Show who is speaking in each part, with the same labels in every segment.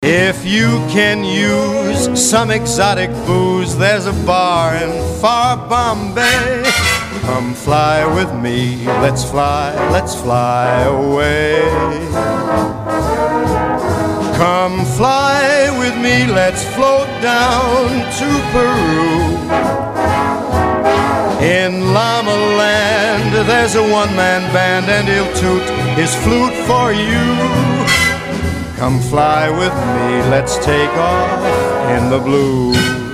Speaker 1: If you can use some exotic booze, there's a bar in far Bombay. Come fly with me, let's fly away. Come fly with me, let's float down to Peru. In Llama Land, there's a one-man band and he'll toot his flute for you. Come fly with me, let's take off in the blue.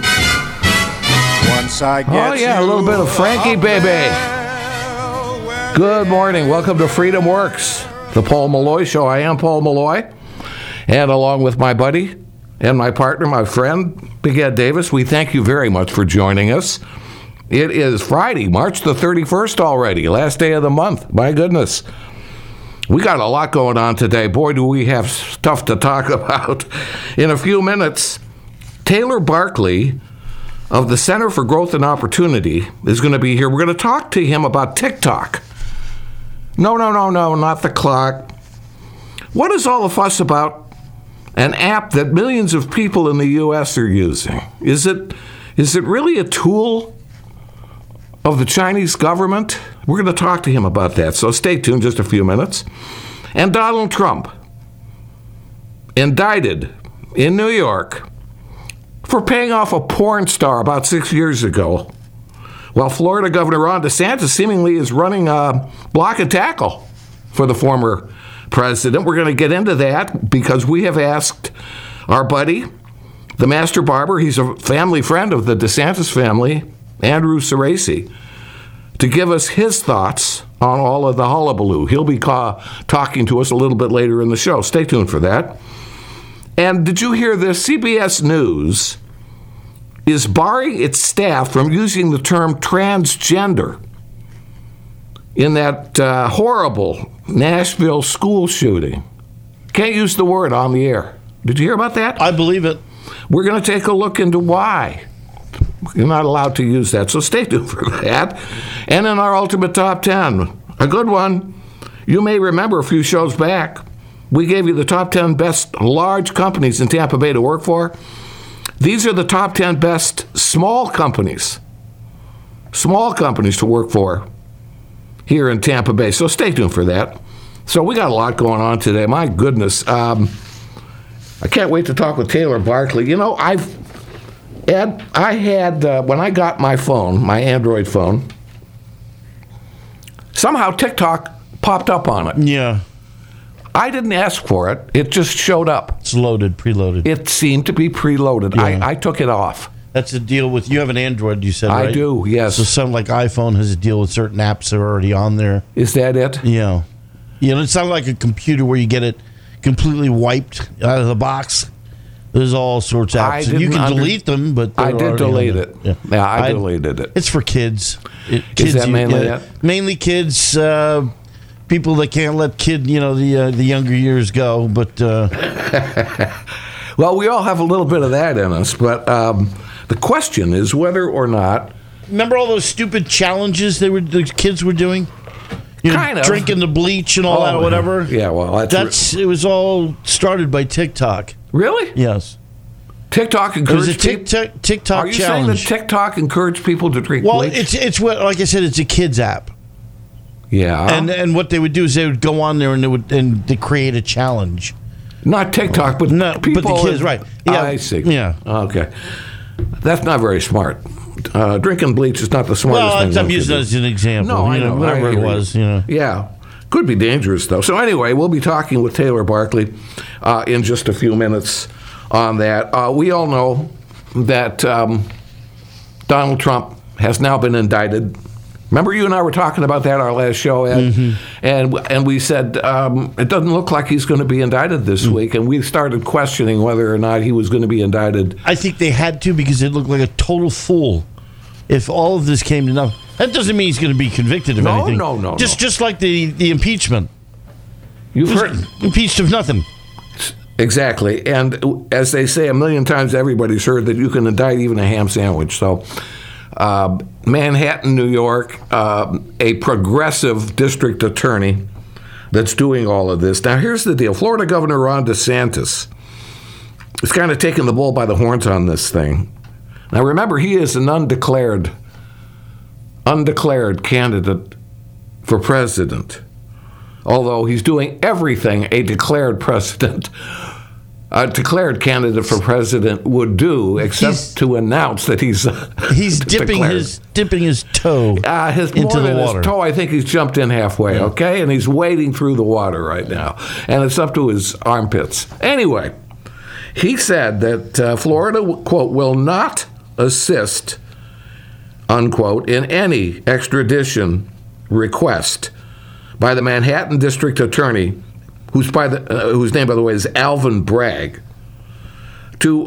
Speaker 1: Once I get
Speaker 2: a little bit of Frankie, baby. Good morning. Welcome to Freedom Works, the Paul Malloy Show. I am Paul Malloy, and along with my buddy and my partner, my friend, Big Ed Davis, we thank you very much for joining us. It is Friday, March the 31st already, last day of the month. My goodness. We got a lot going on today. Boy, do we have stuff to talk about. In a few minutes, Taylor Barkley of the Center for Growth and Opportunity is going to be here. We're going to talk to him about TikTok. No, not the clock. What is all the fuss about an app that millions of people in the U.S. are using? Is it really a tool of the Chinese government? We're going to talk to him about that, so stay tuned just a few minutes. And Donald Trump, indicted in New York for paying off a porn star about 6 years ago, while Florida Governor Ron DeSantis seemingly is running a block and tackle for the former president. We're going to get into that because we have asked our buddy, the master barber, he's a family friend of the DeSantis family, Andrew Cerasi, to give us his thoughts on all of the hullabaloo. He'll be talking to us a little bit later in the show. Stay tuned for that. And did you hear this? CBS News is barring its staff from using the term transgender in that horrible Nashville school shooting. Can't use the word on the air. Did you hear about that?
Speaker 3: I believe it.
Speaker 2: We're going to take a look into why you're not allowed to use that, so stay tuned for that. And in our Ultimate Top 10, a good one, you may remember a few shows back, we gave you the top 10 best large companies in Tampa Bay to work for. These are the top 10 best small companies to work for here in Tampa Bay, so stay tuned for that. So we got a lot going on today. My goodness. I can't wait to talk with Taylor Barkley. You know, Ed, I had, when I got my phone, my Android phone, somehow TikTok popped up on it.
Speaker 3: Yeah.
Speaker 2: I didn't ask for it. It just showed up.
Speaker 3: It's loaded, preloaded.
Speaker 2: It seemed to be preloaded. Yeah. I took it off.
Speaker 3: That's the deal with, you have an Android, you said, right?
Speaker 2: I do, yes.
Speaker 3: So something like iPhone has a deal with certain apps that are already on there.
Speaker 2: Is that it?
Speaker 3: Yeah. You know, it's not like a computer where you get it completely wiped out of the box. There's all sorts of apps. And you can delete them, but
Speaker 2: I did delete it. Yeah, I deleted it.
Speaker 3: It's for kids.
Speaker 2: Is that mainly it?
Speaker 3: Mainly kids, people that can't let the younger years go. But
Speaker 2: well, we all have a little bit of that in us. But the question is whether or not.
Speaker 3: Remember all those stupid challenges the kids were doing?
Speaker 2: Kind of
Speaker 3: drinking the bleach and all that, or whatever.
Speaker 2: Yeah, well,
Speaker 3: it was all started by TikTok.
Speaker 2: Really?
Speaker 3: Yes.
Speaker 2: TikTok encouraged
Speaker 3: TikTok
Speaker 2: Are you
Speaker 3: challenge.
Speaker 2: saying that TikTok encouraged people to drink bleach?
Speaker 3: Well, it's what, like I said, it's a kids app.
Speaker 2: Yeah.
Speaker 3: And what they would do is they would go on there and they create a challenge.
Speaker 2: Not TikTok, but people.
Speaker 3: But the kids, right? Yeah,
Speaker 2: I see.
Speaker 3: Yeah.
Speaker 2: Okay. That's not very smart. Drinking bleach is not the smartest thing.
Speaker 3: Well, I'm using it as an example.
Speaker 2: No, I know.
Speaker 3: Whatever it was.
Speaker 2: Yeah. Could be dangerous, though. So anyway, we'll be talking with Taylor Barkley in just a few minutes on that. We all know that Donald Trump has now been indicted. Remember, you and I were talking about that our last show, Ed? Mm-hmm. And we said it doesn't look like he's going to be indicted this week, and we started questioning whether or not he was going to be indicted.
Speaker 3: I think they had to because it looked like a total fool. If all of this came to nothing, that doesn't mean he's going to be convicted of anything.
Speaker 2: No.
Speaker 3: Just like the impeachment.
Speaker 2: You've heard
Speaker 3: impeached of nothing.
Speaker 2: Exactly. And as they say a million times, everybody's heard that you can indict even a ham sandwich. So Manhattan, New York, a progressive district attorney that's doing all of this. Now, here's the deal. Florida Governor Ron DeSantis is kind of taking the bull by the horns on this thing. Now, remember, he is an undeclared candidate for president, although he's doing everything a declared candidate for president would do, except to announce that he's
Speaker 3: dipping his toe into the water.
Speaker 2: His toe, I think he's jumped in halfway, okay? And he's wading through the water right now. And it's up to his armpits. Anyway, he said that Florida, quote, will not assist, unquote, in any extradition request by the Manhattan District Attorney, whose name, by the way, is Alvin Bragg, to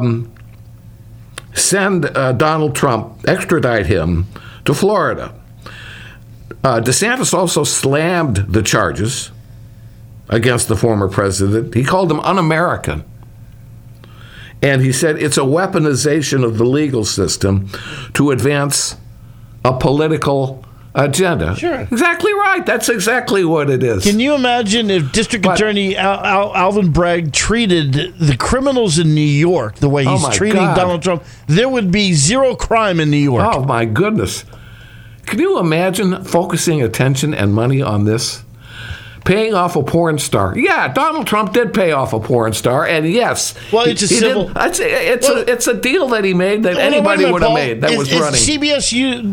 Speaker 2: send Donald Trump, extradite him to Florida. DeSantis also slammed the charges against the former president. He called them un-American. And he said it's a weaponization of the legal system to advance a political agenda.
Speaker 3: Sure.
Speaker 2: Exactly right. That's exactly what it is.
Speaker 3: Can you imagine if District Attorney Alvin Bragg treated the criminals in New York the way he's treating Donald Trump? There would be zero crime in New York.
Speaker 2: Oh, my goodness. Can you imagine focusing attention and money on this? Paying off a porn star. Yeah, Donald Trump did pay off a porn star, and yes.
Speaker 3: Well, it's
Speaker 2: it's a deal that he made that anybody would have made that was running.
Speaker 3: CBS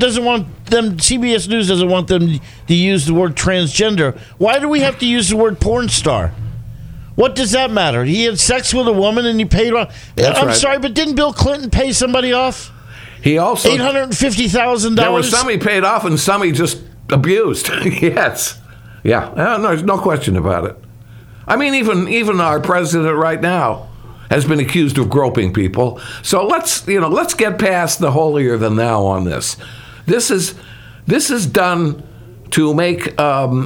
Speaker 3: News doesn't want them to use the word transgender. Why do we have to use the word porn star? What does that matter? He had sex with a woman and he paid off. I'm sorry, but didn't Bill Clinton pay somebody off?
Speaker 2: He also
Speaker 3: $850,000.
Speaker 2: There was some he paid off and some he just abused. Yes. Yeah, there's no question about it. I mean, even our president right now has been accused of groping people. So let's get past the holier than thou on this. This is done to make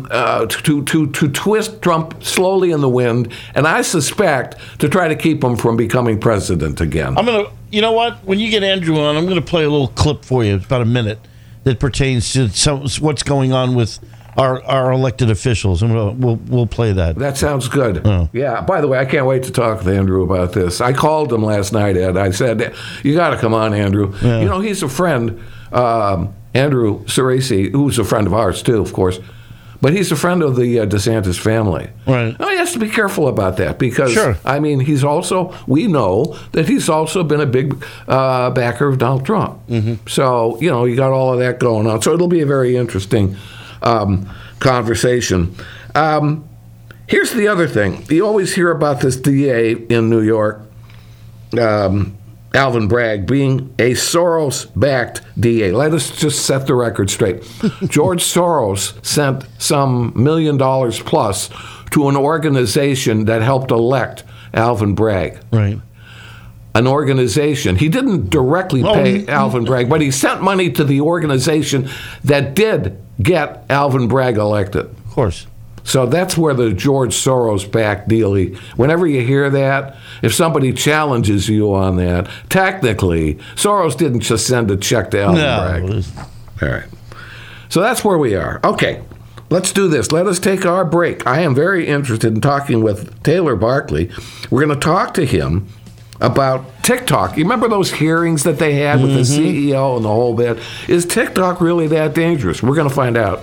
Speaker 2: to twist Trump slowly in the wind, and I suspect to try to keep him from becoming president again.
Speaker 3: You know what? When you get Andrew on, I'm gonna play a little clip for you, about a minute, that pertains to what's going on with our elected officials, and we'll play that.
Speaker 2: That sounds good.
Speaker 3: Oh.
Speaker 2: Yeah. By the way, I can't wait to talk with Andrew about this. I called him last night, Ed. I said, "You got to come on, Andrew."
Speaker 3: Yeah.
Speaker 2: You know, he's a friend, Andrew Ceresi, who's a friend of ours too, of course. But he's a friend of the DeSantis family.
Speaker 3: Right.
Speaker 2: Now, he has to be careful about that because,
Speaker 3: sure.
Speaker 2: I mean, we know that he's also been a big backer of Donald Trump. Mm-hmm. So, you got all of that going on. So it'll be a very interesting conversation. Here's the other thing. You always hear about this DA in New York, Alvin Bragg, being a Soros-backed DA. Let us just set the record straight. George Soros sent some $1 million plus to an organization that helped elect Alvin Bragg.
Speaker 3: Right.
Speaker 2: An organization. He didn't directly pay Alvin Bragg, but he sent money to the organization that did get Alvin Bragg elected.
Speaker 3: Of course.
Speaker 2: So that's where the George Soros-backed deal, whenever you hear that, if somebody challenges you on that, technically, Soros didn't just send a check to Alvin Bragg. All right. So that's where we are. Okay. Let's do this. Let us take our break. I am very interested in talking with Taylor Barkley. We're going to talk to him about TikTok. You remember those hearings that they had with the CEO and the whole bit? Is TikTok really that dangerous? We're going to find out.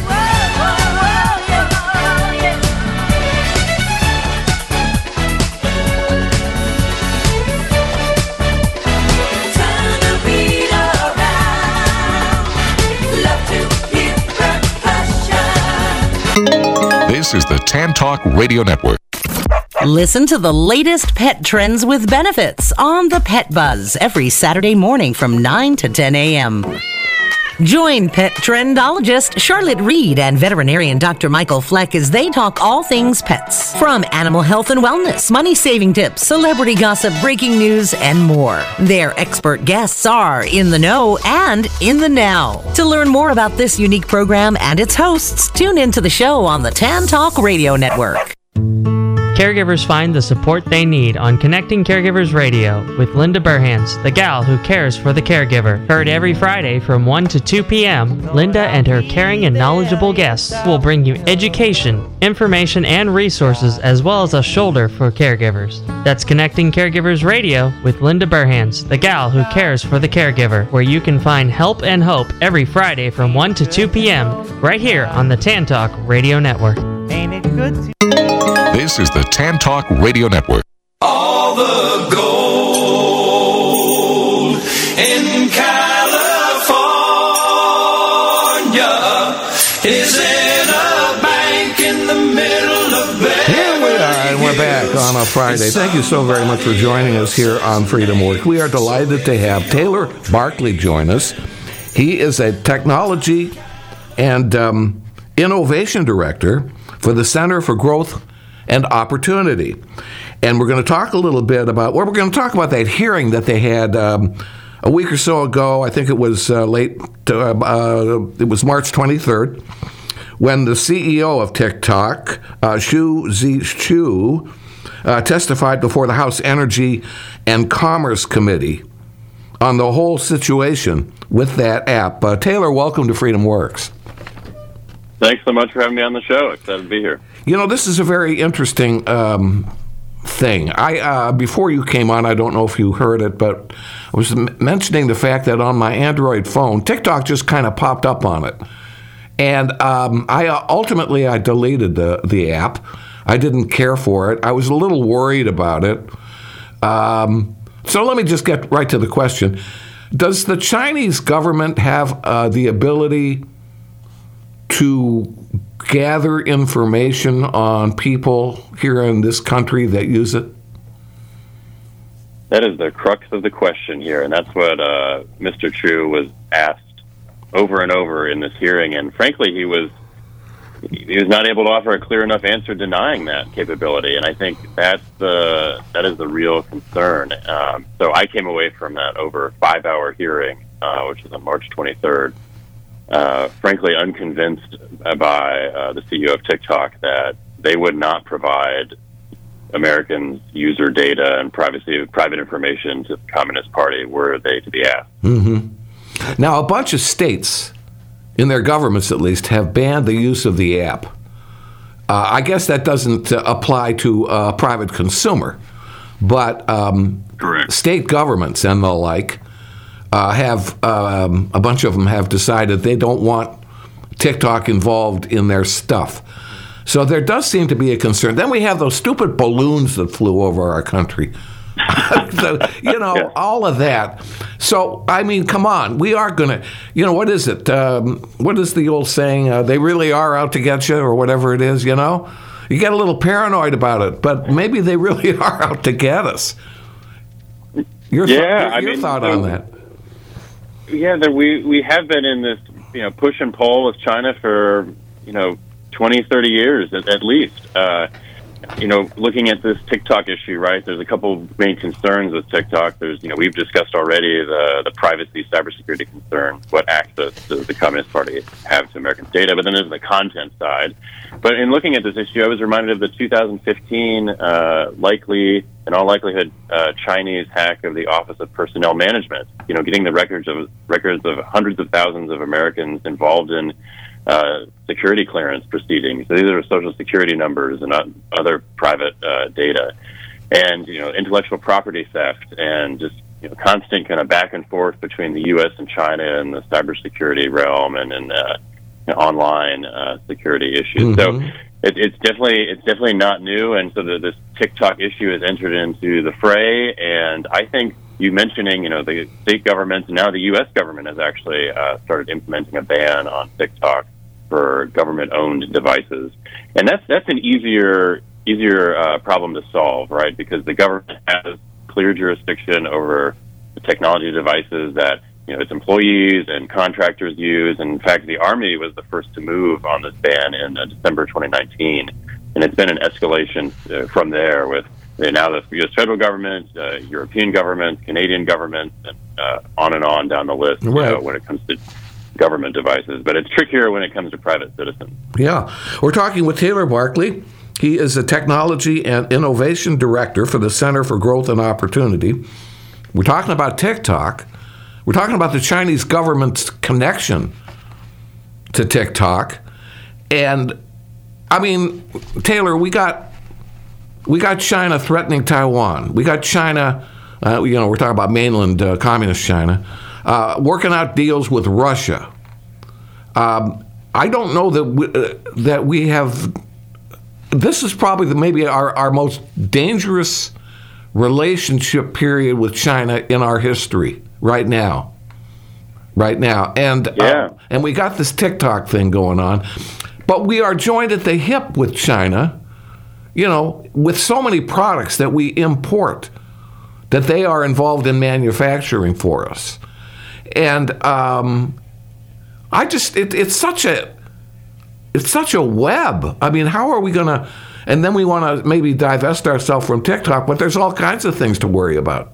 Speaker 4: This is the Tan Talk Radio Network.
Speaker 5: Listen to the latest pet trends with benefits on the Pet Buzz every Saturday morning from 9 to 10 a.m. Join pet trendologist Charlotte Reed and veterinarian Dr. Michael Fleck as they talk all things pets. From animal health and wellness, money-saving tips, celebrity gossip, breaking news, and more. Their expert guests are in the know and in the now. To learn more about this unique program and its hosts, tune into the show on the Tan Talk Radio Network.
Speaker 6: caregivers find the support they need on Connecting Caregivers Radio with Linda Burhans, the gal who cares for the caregiver. Heard every Friday from 1 to 2 p.m., Linda and her caring and knowledgeable guests will bring you education, information, and resources, as well as a shoulder for caregivers. That's Connecting Caregivers Radio with Linda Burhans, the gal who cares for the caregiver, where you can find help and hope every Friday from 1 to 2 p.m. right here on the Tan Talk Radio Network.
Speaker 7: Ain't it good to
Speaker 4: This is the Tan Talk Radio Network.
Speaker 8: All the gold in California is in a bank in the middle of Beverly.
Speaker 2: Here we are, and we're back on a Friday. Thank you so very much for joining us here on Freedom Works. We are delighted to have Taylor Barkley join us. He is a technology and innovation director for the Center for Growth and Opportunity. And we're going to talk a little bit about, we're going to talk about that hearing that they had a week or so ago. I think it was it was March 23rd, when the CEO of TikTok, Xu Zhiqiu, testified before the House Energy and Commerce Committee on the whole situation with that app. Taylor, welcome to Freedom Works.
Speaker 9: Thanks so much for having me on the show. Excited to be here.
Speaker 2: You know, this is a very interesting thing. Before you came on, I don't know if you heard it, but I was mentioning the fact that on my Android phone, TikTok just kind of popped up on it. And I deleted the app. I didn't care for it. I was a little worried about it. So let me just get right to the question. Does the Chinese government have the ability to gather information on people here in this country that use it?
Speaker 9: That is the crux of the question here, and that's what Mr. Chu was asked over and over in this hearing, and frankly, he was not able to offer a clear enough answer denying that capability, and I think that is the real concern. So I came away from that over 5-hour hearing, which was on March 23rd, frankly unconvinced by the CEO of TikTok that they would not provide Americans' user data and private information to the Communist Party were they to be asked.
Speaker 2: Mm-hmm. Now, a bunch of states, in their governments at least, have banned the use of the app. I guess that doesn't apply to a private consumer, but state governments and the like have, a bunch of them have decided they don't want TikTok involved in their stuff. So there does seem to be a concern. Then we have those stupid balloons that flew over our country. So, all of that. So, I mean, come on. We are going to, what is it? What is the old saying? They really are out to get you, or whatever it is, You get a little paranoid about it, but maybe they really are out to get us. Your thought on that?
Speaker 9: Yeah, we have been in this, push and pull with China for, 20, 30 years at least. Looking at this TikTok issue, right, there's a couple main concerns with TikTok. There's, we've discussed already the privacy, cybersecurity concerns, what access does the Communist Party have to Americans' data, but then there's the content side. But in looking at this issue, I was reminded of the 2015 likely, in all likelihood, Chinese hack of the Office of Personnel Management, getting the records of hundreds of thousands of Americans involved in security clearance proceedings. So these are social security numbers and other private data, and intellectual property theft, and just constant kind of back and forth between the U.S. and China in the cybersecurity realm and in online security issues.
Speaker 2: Mm-hmm.
Speaker 9: So it's definitely not new, and so this TikTok issue has entered into the fray. And I think you mentioning the state governments, and now the U.S. government has actually started implementing a ban on TikTok for government-owned devices, and that's an easier problem to solve, right? Because the government has clear jurisdiction over the technology devices that its employees and contractors use. And in fact, the Army was the first to move on this ban in December 2019, and it's been an escalation from there with now the U.S. federal government, European government, Canadian government, and on down the list.
Speaker 2: Right.
Speaker 9: When it comes to government devices, but it's trickier when it comes to private citizens.
Speaker 2: Yeah. We're talking with Taylor Barkley. He is a technology and innovation director for the Center for Growth and Opportunity. We're talking about TikTok. We're talking about the Chinese government's connection to TikTok. And, I mean, Taylor, we got China threatening Taiwan. We got China, we're talking about mainland communist China, working out deals with Russia. I don't know that we have. This is probably maybe our most dangerous relationship period with China in our history right now. And and we got this TikTok thing going on, but we are joined at the hip with China, with so many products that we import that they are involved in manufacturing for us. And it's such a web. I mean, how are we going to, and then we want to maybe divest ourselves from TikTok, but there's all kinds of things to worry about.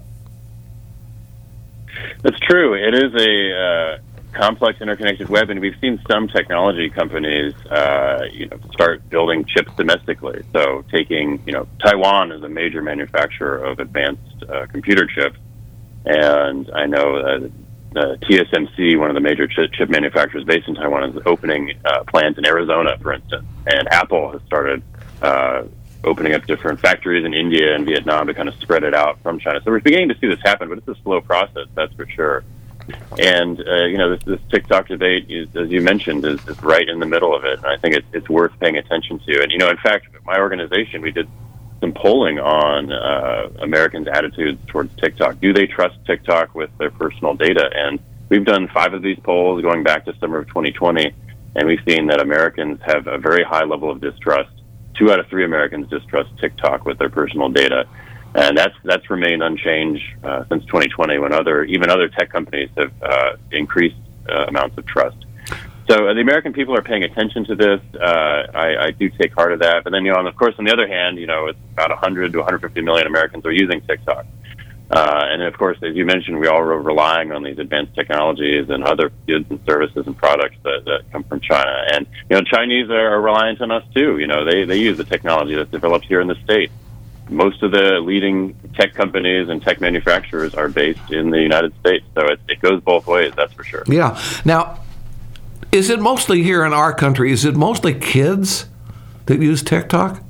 Speaker 9: That's true. It is a complex, interconnected web, and we've seen some technology companies, start building chips domestically. So taking, Taiwan is a major manufacturer of advanced computer chips, and I know TSMC, one of the major chip manufacturers based in Taiwan, is opening plants in Arizona, for instance. And Apple has started opening up different factories in India and Vietnam to kind of spread it out from China. So we're beginning to see this happen, but it's a slow process, that's for sure. And, this TikTok debate, as you mentioned, is right in the middle of it. And I think it's worth paying attention to. And, in fact, my organization, we did some polling on Americans' attitudes towards TikTok. Do they trust TikTok with their personal data? And we've done 5 of these polls going back to summer of 2020, and we've seen that Americans have a very high level of distrust. 2 out of 3 Americans distrust TikTok with their personal data, and that's remained unchanged since 2020, when even other tech companies have increased amounts of trust. So the American people are paying attention to this. I do take heart of that. But then, of course, on the other hand, it's about 100 to 150 million Americans are using TikTok. And, of course, as you mentioned, we all are relying on these advanced technologies and other goods and services and products that come from China. And, Chinese are reliant on us, too. They use the technology that's developed here in the States. Most of the leading tech companies and tech manufacturers are based in the United States. So it goes both ways, that's for sure.
Speaker 2: Yeah. Now, is it mostly here in our country? Is it mostly kids that use TikTok?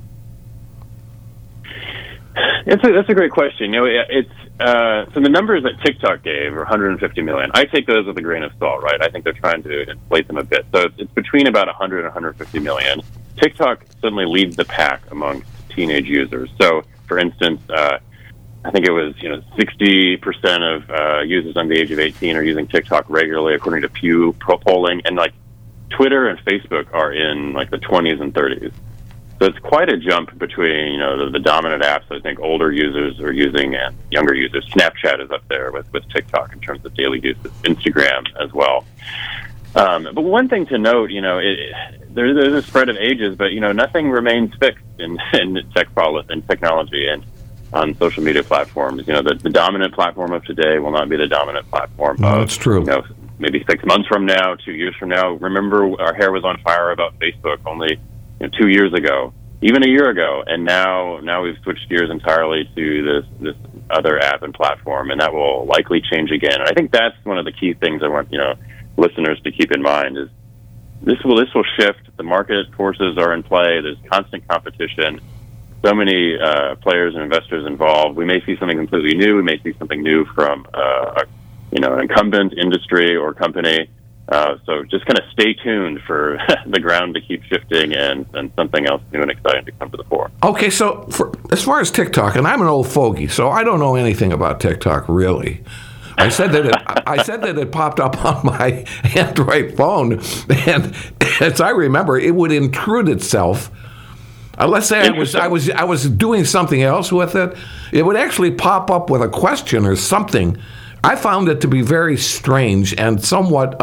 Speaker 9: That's a great question. So the numbers that TikTok gave are 150 million. I take those with a grain of salt, right? I think they're trying to inflate them a bit. So it's between about 100 and 150 million. TikTok certainly leads the pack amongst teenage users. So, for instance, I think it was 60% of users under the age of 18 are using TikTok regularly, according to Pew polling, and Twitter and Facebook are in the 20s and 30s. So it's quite a jump between the dominant apps I think older users are using and younger users. Snapchat is up there with TikTok in terms of daily use. Instagram as well. But one thing to note, there's a spread of ages, but nothing remains fixed in technology and on social media platforms. The dominant platform of today will not be the dominant platform.
Speaker 2: That's true.
Speaker 9: Maybe 6 months from now, 2 years from now. Remember, our hair was on fire about Facebook only 2 years ago, even a year ago, and now we've switched gears entirely to this other app and platform, and that will likely change again. And I think that's one of the key things I want listeners to keep in mind is this will shift. The market forces are in play. There's constant competition. So many players and investors involved. We may see something completely new. We may see something new from an incumbent industry or company. So just kind of stay tuned for the ground to keep shifting and something else new and exciting to come to the fore.
Speaker 2: Okay, so as far as TikTok, and I'm an old fogey, so I don't know anything about TikTok really. I said that it popped up on my Android phone, and as I remember, it would intrude itself. Let's say I was doing something else with it. It would actually pop up with a question or something. I found it to be very strange and somewhat,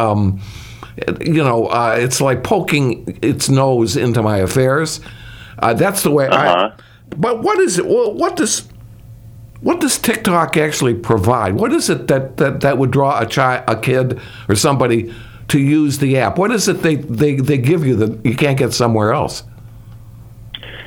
Speaker 2: it's like poking its nose into my affairs. That's the way But what is it? Well, what does TikTok actually provide? What is it that would draw a kid or somebody to use the app? What is it they give you that you can't get somewhere else?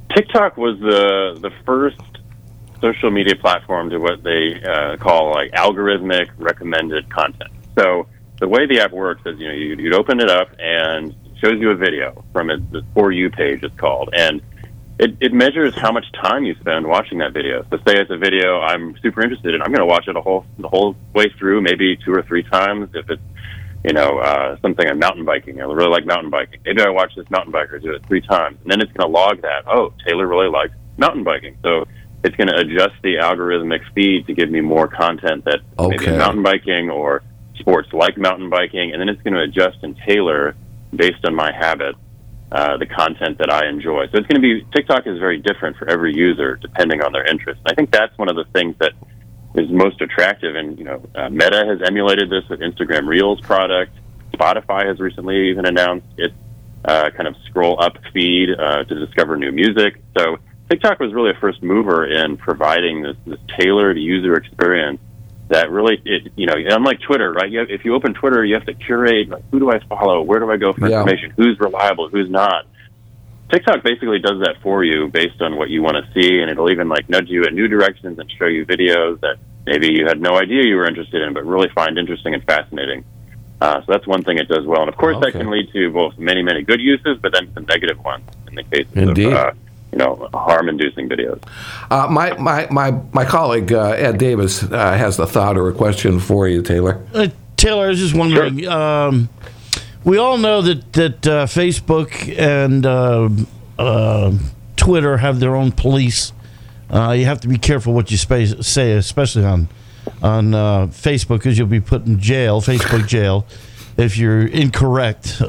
Speaker 9: TikTok was the first social media platform to what they call like algorithmic recommended content. So the way the app works is, you'd open it up and it shows you a video from the For You page, it's called, and it measures how much time you spend watching that video. So say it's a video I'm super interested in, I'm going to watch it the whole way through, maybe 2 or 3 times. If it's something I'm mountain biking, I really like mountain biking. Maybe I watch this mountain biker do it 3 times, and then it's going to log that. Oh, Taylor really likes mountain biking, so it's going to adjust the algorithmic feed to give me more content that maybe mountain biking or sports like mountain biking, and then it's going to adjust and tailor based on my habits the content that I enjoy. So it's going to be, TikTok is very different for every user depending on their interest. And I think that's one of the things that is most attractive. And Meta has emulated this with Instagram Reels product. Spotify has recently even announced its kind of scroll up feed to discover new music. So TikTok was really a first mover in providing this tailored user experience that really, unlike Twitter, right? If you open Twitter, you have to curate, like, who do I follow? Where do I go for information? Who's reliable? Who's not? TikTok basically does that for you based on what you want to see, and it'll even nudge you in new directions and show you videos that maybe you had no idea you were interested in, but really find interesting and fascinating. So that's one thing it does well. And of course, that can lead to both many, many good uses, but then some negative ones in the case of harm-inducing videos.
Speaker 2: My colleague Ed Davis has a thought or a question for you, Taylor.
Speaker 3: Taylor, I was just wondering. Sure. We all know that Facebook and Twitter have their own police. You have to be careful what you say, especially on Facebook, because you'll be put in jail, Facebook jail, if you're incorrect.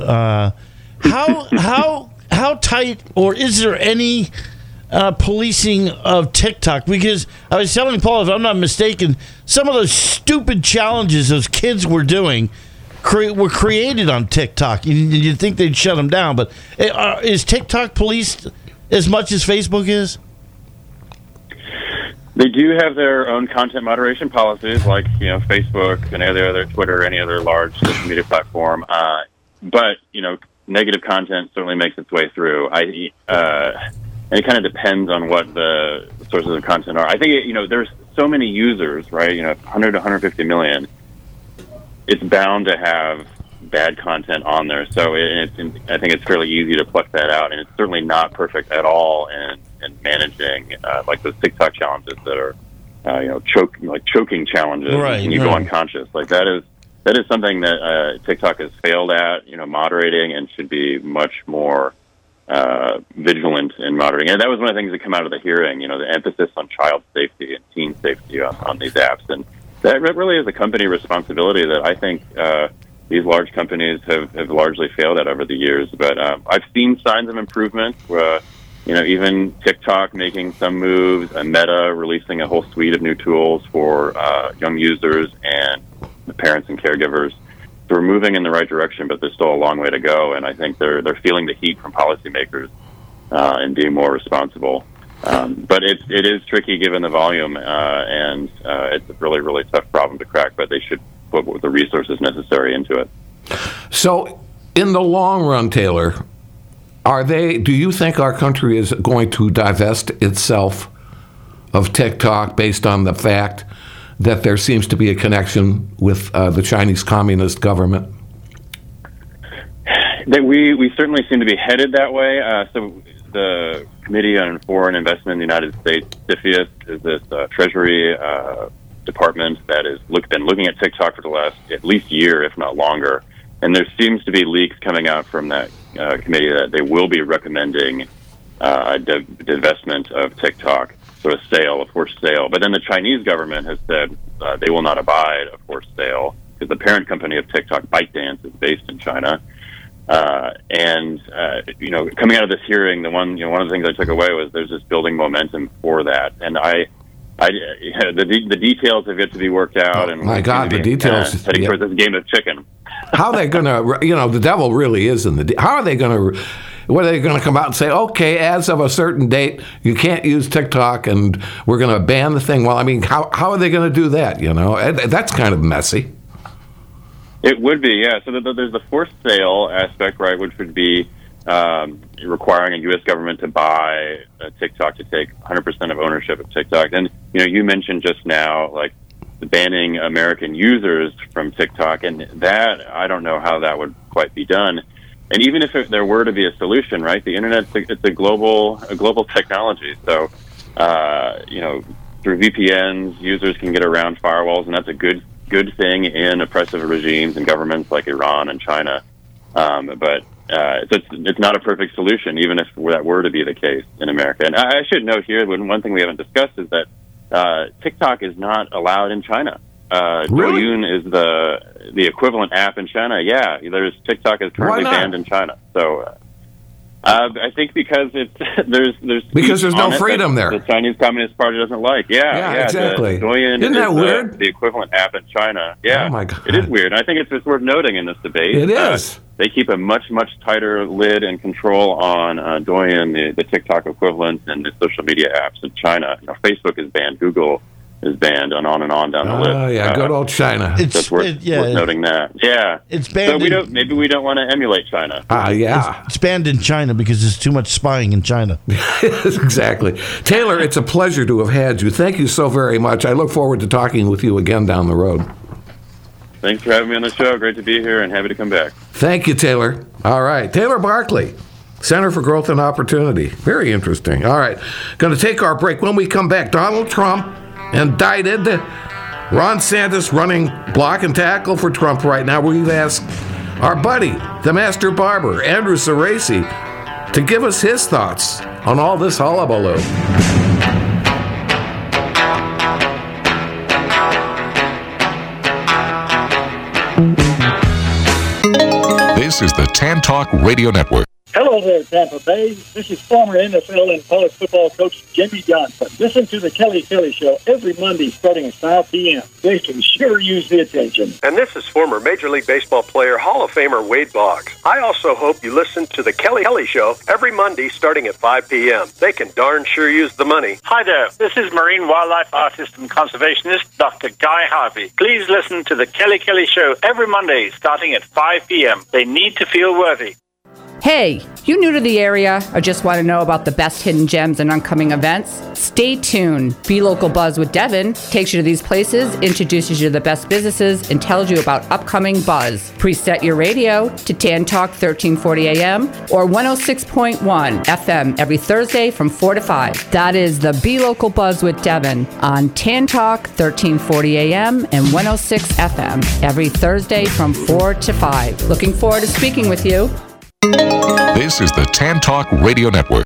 Speaker 3: How tight, or is there any policing of TikTok? Because I was telling Paul, if I'm not mistaken, some of those stupid challenges those kids were doing were created on TikTok. You'd think they'd shut them down, but is TikTok policed as much as Facebook is?
Speaker 9: They do have their own content moderation policies, like Facebook and any other Twitter, any other large social media platform. But negative content certainly makes its way through. And it kind of depends on what the sources of content are. I think there's so many users, right? 100 to 150 million. It's bound to have bad content on there. So I think it's fairly easy to pluck that out, and it's certainly not perfect at all in managing like those TikTok challenges that are choking challenges, and you go unconscious. Like that is something that TikTok has failed at, moderating, and should be much more vigilant in moderating. And that was one of the things that came out of the hearing, the emphasis on child safety and teen safety on these apps. And that really is a company responsibility that I think these large companies have largely failed at over the years. But I've seen signs of improvement. Even TikTok making some moves, and Meta releasing a whole suite of new tools for young users and the parents and caregivers. So we're moving in the right direction, but there's still a long way to go. And I think they're feeling the heat from policymakers and being more responsible. But it is tricky given the volume, and it's a really, really tough problem to crack. But they should put the resources necessary into it.
Speaker 2: So, in the long run, Taylor, do you think our country is going to divest itself of TikTok based on the fact that there seems to be a connection with the Chinese Communist government?
Speaker 9: That we certainly seem to be headed that way. So the Committee on Foreign Investment in the United States, CFIUS, is this Treasury department that has been looking at TikTok for the last at least year, if not longer. And there seems to be leaks coming out from that committee that they will be recommending a divestment of TikTok, so a forced sale. But then the Chinese government has said they will not abide a forced sale because the parent company of TikTok, ByteDance, is based in China. Coming out of this hearing, one of the things I took away was there's this building momentum for that, and the details have yet to be worked out. And
Speaker 2: my God, the details
Speaker 9: heading towards this game of chicken.
Speaker 2: How are they going to? The devil really is in the. How are they going to? What are they going to come out and say? Okay, as of a certain date, you can't use TikTok, and we're going to ban the thing. Well, I mean, how are they going to do that? That's kind of messy.
Speaker 9: It would be, yeah. So there's the forced sale aspect, right, which would be requiring a U.S. government to buy TikTok, to take 100% of ownership of TikTok. And, you mentioned just now, like, banning American users from TikTok, and that, I don't know how that would quite be done. And even if there were to be a solution, right, the internet, it's a global technology. So, through VPNs, users can get around firewalls, and that's a good thing in oppressive regimes and governments like Iran and China. But it's not a perfect solution, even if that were to be the case in America. And I should note here, one thing we haven't discussed is that TikTok is not allowed in China.
Speaker 2: Really?
Speaker 9: Douyin is the equivalent app in China. Yeah, TikTok is currently banned in China. So I think because there's
Speaker 2: no freedom there.
Speaker 9: The Chinese Communist Party doesn't like. Yeah,
Speaker 2: exactly.
Speaker 9: Douyin
Speaker 2: Isn't that weird?
Speaker 9: The equivalent app in China. Yeah,
Speaker 2: oh my God.
Speaker 9: It is weird. I think it's just worth noting in this debate.
Speaker 2: It is.
Speaker 9: They keep a much tighter lid and control on Douyin, the TikTok equivalent, and the social media apps in China. Facebook is banned. Google is banned, and on down the list.
Speaker 2: Oh, yeah, good old China.
Speaker 9: It's worth noting that. Yeah.
Speaker 3: It's banned.
Speaker 9: So maybe we don't want to emulate China.
Speaker 2: Yeah.
Speaker 3: It's banned in China because there's too much spying in China.
Speaker 2: Exactly. Taylor, it's a pleasure to have had you. Thank you so very much. I look forward to talking with you again down the road.
Speaker 9: Thanks for having me on the show. Great to be here and happy to come back.
Speaker 2: Thank you, Taylor. All right. Taylor Barkley, Center for Growth and Opportunity. Very interesting. All right. Going to take our break. When we come back, Donald Trump indicted. Ron DeSantis running block and tackle for Trump right now. We've asked our buddy, the master barber, Andrew Cerasi, to give us his thoughts on all this hullabaloo.
Speaker 4: This is the Tan Talk Radio Network.
Speaker 7: Hello there, Tampa Bay. This is former NFL and college football coach Jimmy Johnson. Listen to the Kelly Kelly Show every Monday starting at 5 p.m. They can sure use the attention.
Speaker 10: And this is former Major League Baseball player, Hall of Famer Wade Boggs. I also hope you listen to the Kelly Kelly Show every Monday starting at 5 p.m. They can darn sure use the money.
Speaker 11: Hi there. This is marine wildlife artist and conservationist Dr. Guy Harvey. Please listen to the Kelly Kelly Show every Monday starting at 5 p.m. They need to feel worthy.
Speaker 12: Hey, you new to the area or just want to know about the best hidden gems and upcoming events? Stay tuned. Be Local Buzz with Devin takes you to these places, introduces you to the best businesses, and tells you about upcoming buzz. Preset your radio to Tan Talk 1340 AM or 106.1 FM every Thursday from 4 to 5. That is the Be Local Buzz with Devin on Tan Talk 1340 AM and 106 FM every Thursday from 4 to 5. Looking forward to speaking with you.
Speaker 4: This is the Tan Talk Radio Network.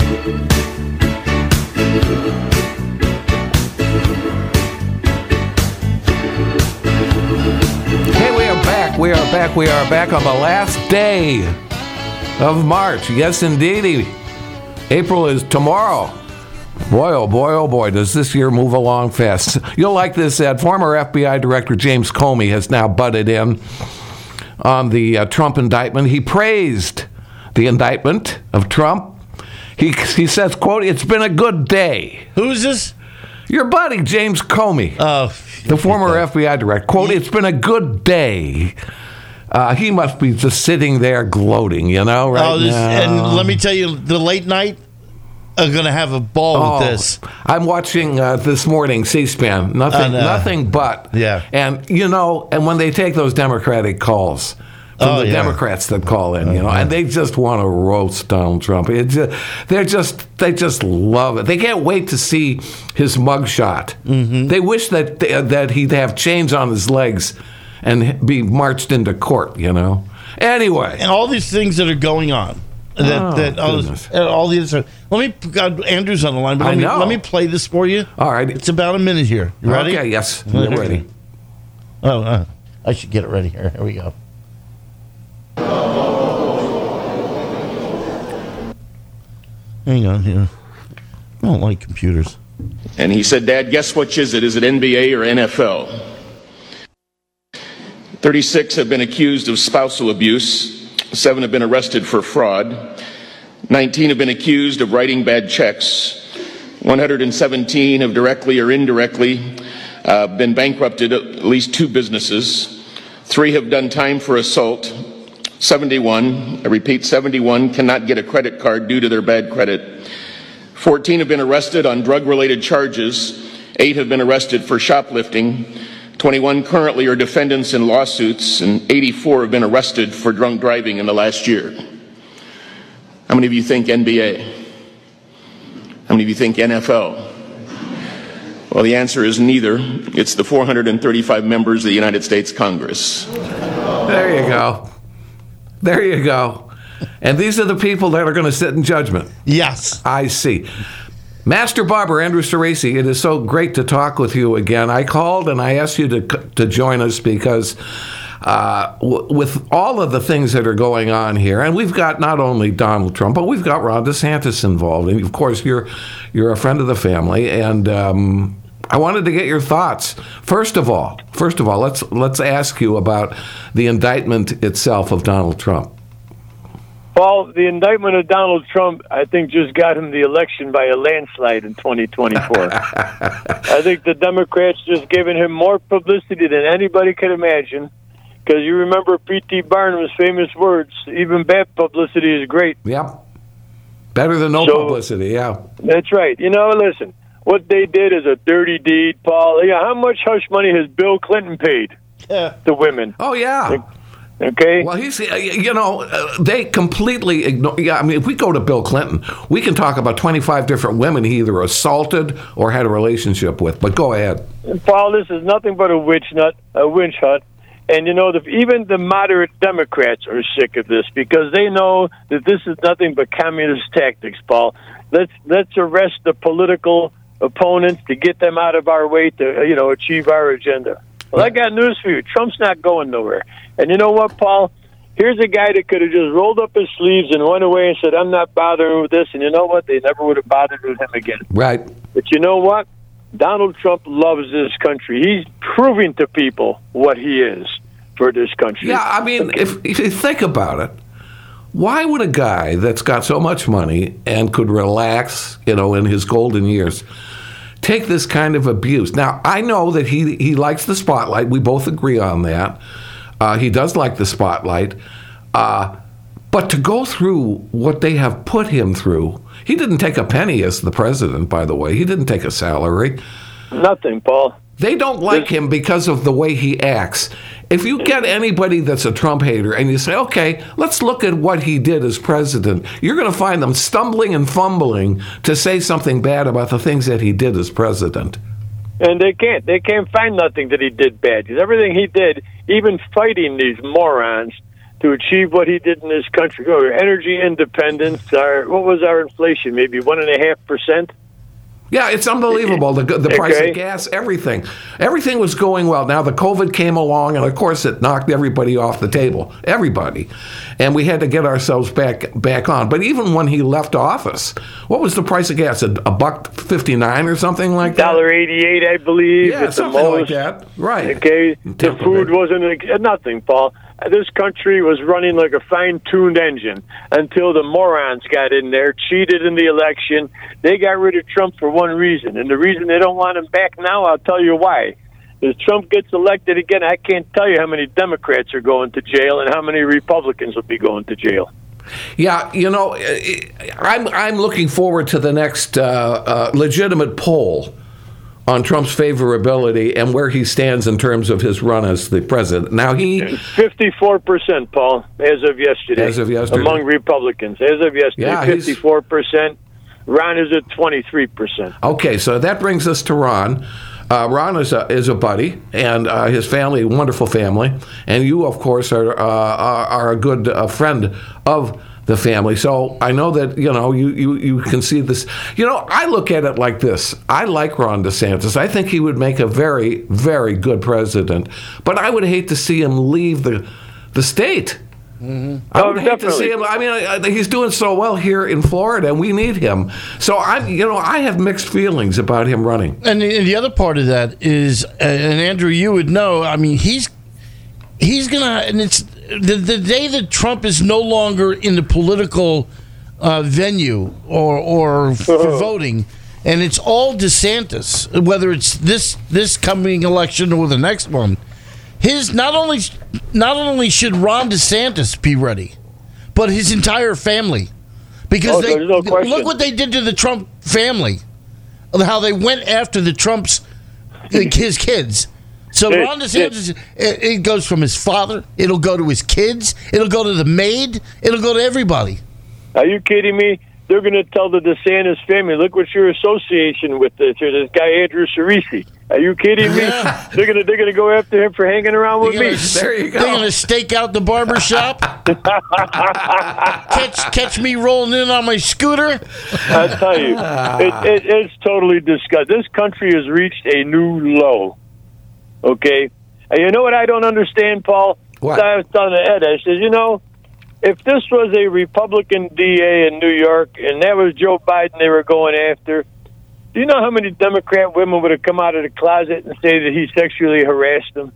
Speaker 2: Hey, we are back on the last day of March. Yes, indeedy. April is tomorrow. Boy, oh boy, does this year move along fast. You'll like this, Ed. Former FBI Director James Comey has now butted in on the Trump indictment. He praised the indictment of Trump. He says, quote, "It's been a good day."
Speaker 3: Who's this?
Speaker 2: Your buddy, James Comey.
Speaker 3: Oh.
Speaker 2: The former FBI director. Quote, "It's been a good day." He must be just sitting there gloating, right now.
Speaker 3: And let me tell you, the late night are going to have a ball with this.
Speaker 2: I'm watching this morning C-SPAN. Nothing but.
Speaker 3: Yeah.
Speaker 2: And, and when they take those Democratic calls from the Democrats that call in, and they just want to roast Donald Trump. They just love it. They can't wait to see his mugshot. Mm-hmm. They wish that he'd have chains on his legs and be marched into court, Anyway.
Speaker 3: And all these things that are going on. All these. Andrew's on the line, but let me play this for you.
Speaker 2: All right.
Speaker 3: It's about a minute here. You ready?
Speaker 2: Okay, yes. We're ready.
Speaker 3: I should get it ready here. Here we go. Hang on here. I don't like computers.
Speaker 13: And he said, "Dad, guess which is it? Is it NBA or NFL?" 36 have been accused of spousal abuse. 7 have been arrested for fraud. 19 have been accused of writing bad checks. 117 have directly or indirectly been bankrupted at least 2 businesses. 3 have done time for assault. 71, I repeat, 71 cannot get a credit card due to their bad credit. 14 have been arrested on drug-related charges. 8 have been arrested for shoplifting. 21 currently are defendants in lawsuits, and 84 have been arrested for drunk driving in the last year. How many of you think NBA? How many of you think NFL? Well, the answer is neither. It's the 435 members of the United States Congress.
Speaker 2: There you go. There you go. And these are the people that are going to sit in judgment.
Speaker 3: Yes.
Speaker 2: I see. Master Barber, Andrew Cerasi, it is so great to talk with you again. I called and I asked you to join us because with all of the things that are going on here, and we've got not only Donald Trump, but we've got Ron DeSantis involved. And, of course, you're a friend of the family, and I wanted to get your thoughts. First of all, let's ask you about the indictment itself of Donald Trump.
Speaker 14: Paul, the indictment of Donald Trump, I think, just got him the election by a landslide in 2024. I think the Democrats just given him more publicity than anybody could imagine. Because you remember P.T. Barnum's famous words, even bad publicity is great.
Speaker 2: Yep. Better than no publicity, yeah.
Speaker 14: That's right. Listen, what they did is a dirty deed, Paul. Yeah, how much hush money has Bill Clinton paid to women?
Speaker 2: Oh, yeah.
Speaker 14: Okay.
Speaker 2: Well, they completely ignore. Yeah, I mean, if we go to Bill Clinton, we can talk about 25 different women he either assaulted or had a relationship with. But go ahead.
Speaker 14: Paul, this is nothing but a witch hunt. And, even the moderate Democrats are sick of this because they know that this is nothing but communist tactics, Paul. Let's arrest the political opponents to get them out of our way to, achieve our agenda. Well, I got news for you. Trump's not going nowhere. And you know what, Paul? Here's a guy that could have just rolled up his sleeves and went away and said, I'm not bothering with this. And you know what? They never would have bothered with him again.
Speaker 2: Right.
Speaker 14: But you know what? Donald Trump loves this country. He's proving to people what he is for this country.
Speaker 2: Yeah, I mean, if you think about it, why would a guy that's got so much money and could relax, in his golden years, take this kind of abuse? Now, I know that he likes the spotlight. We both agree on that. He does like the spotlight. But to go through what they have put him through, he didn't take a penny as the president, by the way. He didn't take a salary.
Speaker 14: Nothing, Paul.
Speaker 2: They don't like him because of the way he acts. If you get anybody that's a Trump hater and you say, okay, let's look at what he did as president, you're going to find them stumbling and fumbling to say something bad about the things that he did as president.
Speaker 14: And they can't find nothing that he did bad. Because everything he did, even fighting these morons to achieve what he did in this country, energy independence, what was our inflation, maybe 1.5%?
Speaker 2: Yeah, it's unbelievable. The price of gas, everything. Everything was going well. Now, the COVID came along, and of course, it knocked everybody off the table. Everybody. And we had to get ourselves back on. But even when he left office, what was the price of gas? $1.59 or something like that?
Speaker 14: $1.88, I believe.
Speaker 2: Yeah, something like that. Right.
Speaker 14: Okay. The food wasn't nothing, Paul. This country was running like a fine-tuned engine until the morons got in there, cheated in the election. They got rid of Trump for one reason, and the reason they don't want him back now, I'll tell you why. If Trump gets elected again, I can't tell you how many Democrats are going to jail and how many Republicans will be going to jail.
Speaker 2: Yeah, I'm looking forward to the next legitimate poll on Trump's favorability and where he stands in terms of his run as the president. Now
Speaker 14: 54%, Paul, as of yesterday. Among Republicans. As of yesterday, 54%. Ron is at 23%.
Speaker 2: Okay, so that brings us to Ron. Ron is a buddy, and his family, wonderful family. And you, of course, are a good friend of the family. So I know that, you can see this. I look at it like this. I like Ron DeSantis. I think he would make a very, very good president. But I would hate to see him leave the state. Mm-hmm. I would hate to see him. I mean, he's doing so well here in Florida, and we need him. So I have mixed feelings about him running.
Speaker 3: And the other part of that is, and Andrew, you would know. I mean, he's gonna, and it's the day that Trump is no longer in the political venue or for voting, and it's all DeSantis, whether it's this coming election or the next one. not only should Ron DeSantis be ready, but his entire family, because
Speaker 14: there's no question.
Speaker 3: Look what they did to the Trump family, how they went after the Trump's his kids. So Ron DeSantis, it goes from his father, it'll go to his kids, it'll go to the maid, it'll go to everybody.
Speaker 14: Are you kidding me? They're going to tell the DeSantis family, look what your association with this guy Andrew Cerisi. Are you kidding me?
Speaker 3: Yeah.
Speaker 14: They're going to go after him for hanging around with me.
Speaker 2: There you go.
Speaker 3: They're going to stake out the barber shop. catch me rolling in on my scooter.
Speaker 14: I tell you, it's totally disgusting. This country has reached a new low. Okay? And you know what I don't understand, Paul?
Speaker 2: What?
Speaker 14: I was telling Ed, I said, if this was a Republican DA in New York and that was Joe Biden they were going after, do you know how many Democrat women would have come out of the closet and say that he sexually harassed them?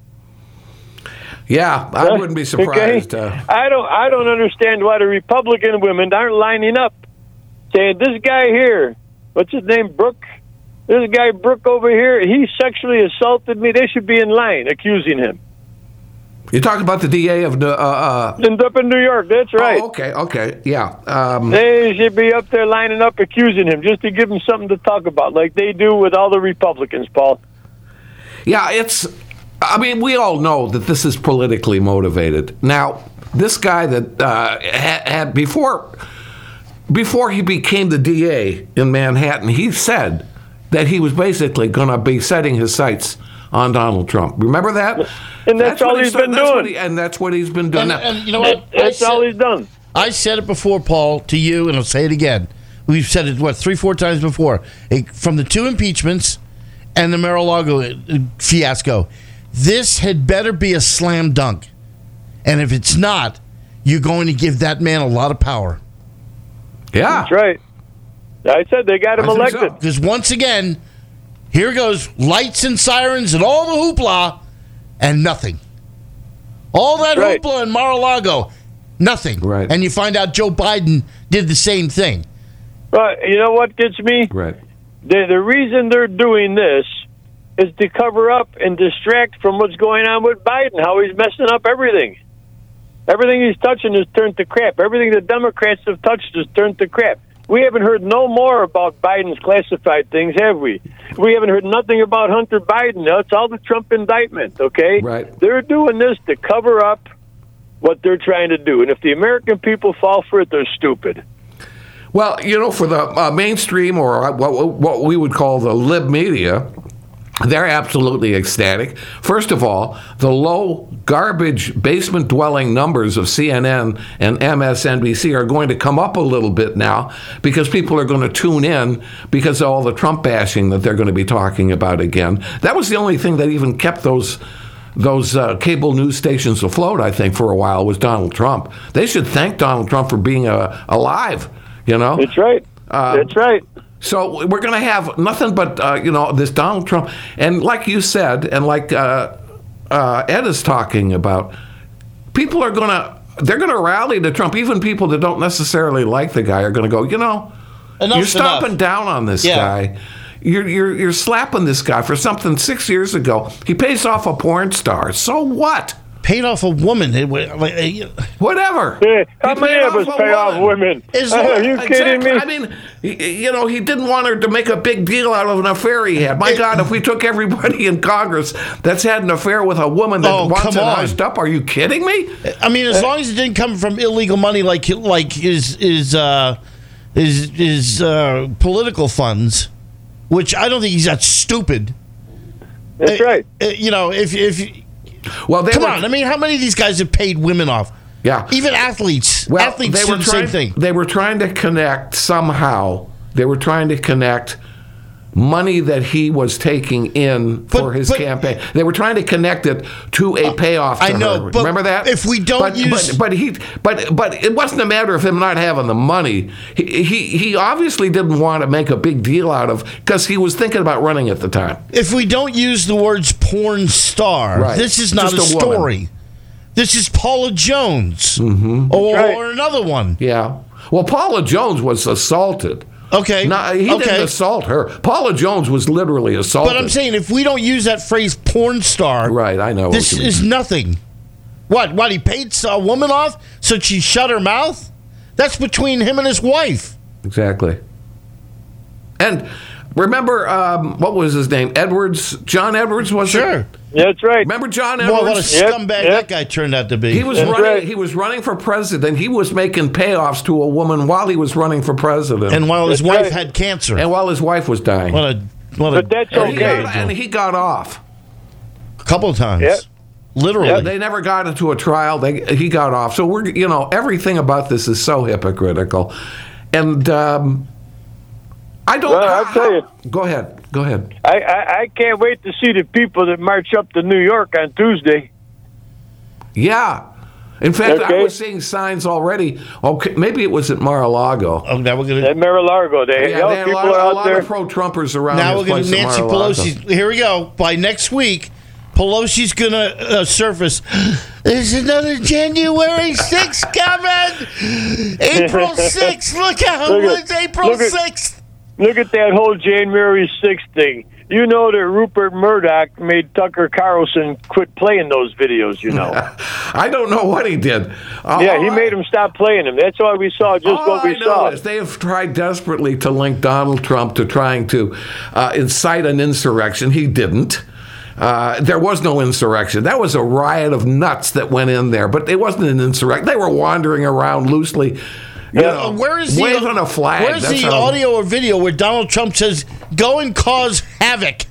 Speaker 2: Yeah, I wouldn't be surprised.
Speaker 14: Okay? I don't understand why the Republican women aren't lining up, saying this guy here, what's his name, Brooke? This guy Brooke over here, he sexually assaulted me. They should be in line accusing him.
Speaker 2: You're talking about the DA of
Speaker 14: up in New York. That's right.
Speaker 2: Oh, okay, yeah.
Speaker 14: They should be up there lining up accusing him just to give him something to talk about, like they do with all the Republicans, Paul.
Speaker 2: Yeah, we all know that this is politically motivated. Now, this guy that had before he became the DA in Manhattan, he said that he was basically going to be setting his sights on Donald Trump. Remember that?
Speaker 14: And that's all he's been doing.
Speaker 2: And that's what he's been doing.
Speaker 3: And you know what?
Speaker 14: That's all he's done.
Speaker 3: I said it before, Paul, to you, and I'll say it again. We've said it, 3-4 times before. From the 2 impeachments and the Mar-a-Lago fiasco, this had better be a slam dunk. And if it's not, you're going to give that man a lot of power.
Speaker 2: Yeah.
Speaker 14: That's right. I said they got him elected.
Speaker 3: Because once again, here goes lights and sirens and all the hoopla and nothing. All that hoopla in Mar-a-Lago, nothing.
Speaker 2: Right.
Speaker 3: And you find out Joe Biden did the same thing.
Speaker 14: Right. You know what gets me?
Speaker 2: Right.
Speaker 14: The reason they're doing this is to cover up and distract from what's going on with Biden, how he's messing up everything. Everything he's touching is turned to crap. Everything the Democrats have touched is turned to crap. We haven't heard no more about Biden's classified things, have we? We haven't heard nothing about Hunter Biden. It's all the Trump indictment, okay?
Speaker 2: Right.
Speaker 14: They're doing this to cover up what they're trying to do. And if the American people fall for it, they're stupid.
Speaker 2: Well, for the mainstream or what we would call the lib media, they're absolutely ecstatic. First of all, the low garbage basement-dwelling numbers of CNN and MSNBC are going to come up a little bit now because people are going to tune in because of all the Trump bashing that they're going to be talking about again. That was the only thing that even kept those cable news stations afloat, I think, for a while, was Donald Trump. They should thank Donald Trump for being alive,
Speaker 14: That's right. That's right.
Speaker 2: So we're going to have nothing but, this Donald Trump. And like you said, and like Ed is talking about, people are they're going to rally to Trump. Even people that don't necessarily like the guy are going to go, you're stomping down on this guy. You're slapping this guy for something 6 years ago. He pays off a porn star. So what?
Speaker 3: Paid off a woman.
Speaker 2: Whatever.
Speaker 14: Yeah, how many of us pay off women? Are you kidding me?
Speaker 2: I mean, he didn't want her to make a big deal out of an affair he had. My God, if we took everybody in Congress that's had an affair with a woman that wants it hushed up, are you kidding me?
Speaker 3: I mean, as long as it didn't come from illegal money like his political funds, which I don't think he's that stupid.
Speaker 14: That's right.
Speaker 2: Well,
Speaker 3: come on. I mean, how many of these guys have paid women off?
Speaker 2: Yeah.
Speaker 3: Even athletes.
Speaker 2: Well,
Speaker 3: athletes do the same thing.
Speaker 2: They were trying to connect somehow. They were trying to connect money that he was taking in for his campaign. They were trying to connect it to a payoff to
Speaker 3: I know,
Speaker 2: her.
Speaker 3: but
Speaker 2: remember that?
Speaker 3: If we don't use...
Speaker 2: But it wasn't a matter of him not having the money. He obviously didn't want to make a big deal out of, because he was thinking about running at the time.
Speaker 3: If we don't use the words porn star, this is not
Speaker 2: Just
Speaker 3: a story. Woman. This is Paula Jones.
Speaker 2: Mm-hmm.
Speaker 3: Or another one.
Speaker 2: Yeah. Well, Paula Jones was assaulted
Speaker 3: Okay.
Speaker 2: No, he didn't assault her. Paula Jones was literally assaulted.
Speaker 3: But I'm saying, if we don't use that phrase porn star,
Speaker 2: right, I know.
Speaker 3: This is nothing. What, he paid a woman off so she shut her mouth? That's between him and his wife.
Speaker 2: Exactly. And remember, what was his name? Edwards? John Edwards, was it?
Speaker 3: Sure.
Speaker 14: That's right.
Speaker 2: Remember John Edwards?
Speaker 3: Boy, what a scumbag that guy turned out to be.
Speaker 2: He was running for president. He was making payoffs to a woman while he was running for president.
Speaker 3: And while his wife had cancer.
Speaker 2: And while his wife was dying.
Speaker 14: But that's okay.
Speaker 2: And he got off.
Speaker 3: A couple of times.
Speaker 14: Yep.
Speaker 3: Literally.
Speaker 2: Yep. They never got into a trial. He got off. So everything about this is so hypocritical. And I don't.
Speaker 14: Well, I'll tell you.
Speaker 2: Go ahead.
Speaker 14: I can't wait to see the people that march up to New York on Tuesday.
Speaker 2: Yeah. In fact, I was seeing signs already. Okay, maybe it was at Mar-a-Lago.
Speaker 3: Oh, now we're going to...
Speaker 14: At Mar-a-Lago.
Speaker 2: They had a lot of pro-Trumpers around.
Speaker 3: Now we're going to
Speaker 2: Nancy
Speaker 3: Pelosi. Here we go. By next week, Pelosi's going to surface. There's another January 6th coming. April 6th. Look out. It's April 6th.
Speaker 14: Look at that whole January 6th thing. You know that Rupert Murdoch made Tucker Carlson quit playing those videos, you know.
Speaker 2: I don't know what he did.
Speaker 14: He made him stop playing them. That's why we saw what we saw.
Speaker 2: They have tried desperately to link Donald Trump to trying to incite an insurrection. He didn't. There was no insurrection. That was a riot of nuts that went in there, but it wasn't an insurrection. They were wandering around loosely.
Speaker 3: Where is
Speaker 2: waving a flag.
Speaker 3: Where's the audio or video where Donald Trump says, "Go and cause havoc"?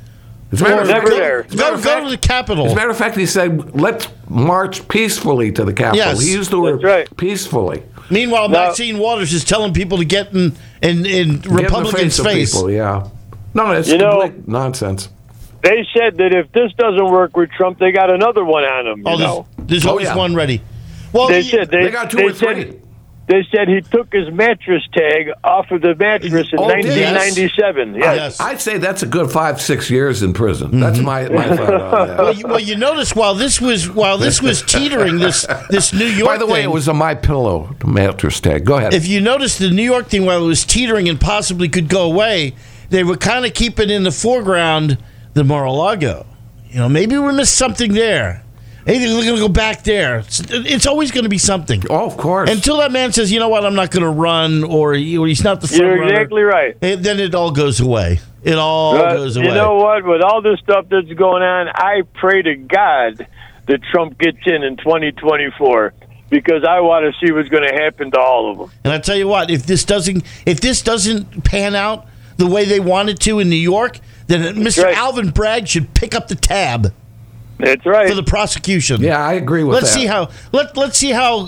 Speaker 2: As a matter of fact,
Speaker 3: go to the Capitol.
Speaker 2: As a matter of fact, he said, "Let's march peacefully to the Capitol."
Speaker 3: Yes.
Speaker 2: He used the word peacefully.
Speaker 3: Meanwhile, Maxine Waters is telling people to get in Republicans' face.
Speaker 2: People, yeah. No, it's complete nonsense.
Speaker 14: They said that if this doesn't work with Trump, they got another one on him.
Speaker 3: There's always one ready. Well,
Speaker 14: they said
Speaker 2: they got two or three.
Speaker 14: They said he took his mattress tag off of the mattress in 1997. Yes.
Speaker 2: I'd say that's a good 5-6 years in prison. That's my thought on that.
Speaker 3: Well, you notice while this was teetering, this New York.
Speaker 2: By the way, it was a MyPillow mattress tag. Go ahead.
Speaker 3: If you notice the New York thing, while it was teetering and possibly could go away, they were kind of keeping in the foreground the Mar-a-Lago. Maybe we missed something there. Hey, they're going to go back there. It's always going to be something.
Speaker 2: Oh, of course.
Speaker 3: Until that man says, you know what, I'm not going to run, or he's not the front runner.
Speaker 14: You're exactly right.
Speaker 3: Then it all goes away. It all goes away.
Speaker 14: You know what? With all this stuff that's going on, I pray to God that Trump gets in 2024 because I want to see what's going to happen to all of them.
Speaker 3: And I tell you what, if this doesn't pan out the way they want it to in New York, then Mr. Alvin Bragg should pick up the tab.
Speaker 14: That's right.
Speaker 3: For the prosecution.
Speaker 2: Yeah, I agree with
Speaker 3: that. Let's see how